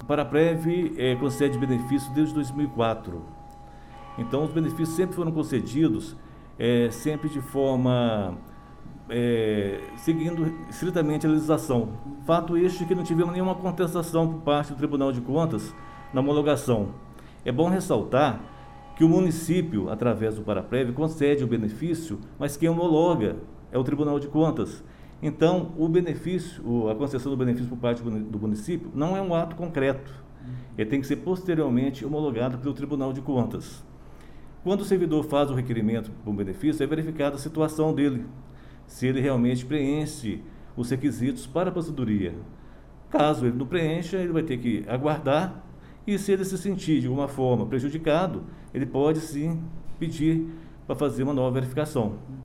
Paraprev concede benefício desde 2004. Então, os benefícios sempre foram concedidos, sempre de forma, seguindo estritamente a legislação. Fato este que não tivemos nenhuma contestação por parte do Tribunal de Contas na homologação. É bom ressaltar que o município, através do Paraprev, concede o benefício, mas quem homologa é o Tribunal de Contas. Então, o benefício, a concessão do benefício por parte do município não é um ato concreto. Ele tem que ser posteriormente homologado pelo Tribunal de Contas. Quando o servidor faz o requerimento por um benefício, é verificada a situação dele, se ele realmente preenche os requisitos para a aposentadoria. Caso ele não preencha, ele vai ter que aguardar, e se ele se sentir de alguma forma prejudicado, ele pode sim pedir para fazer uma nova verificação.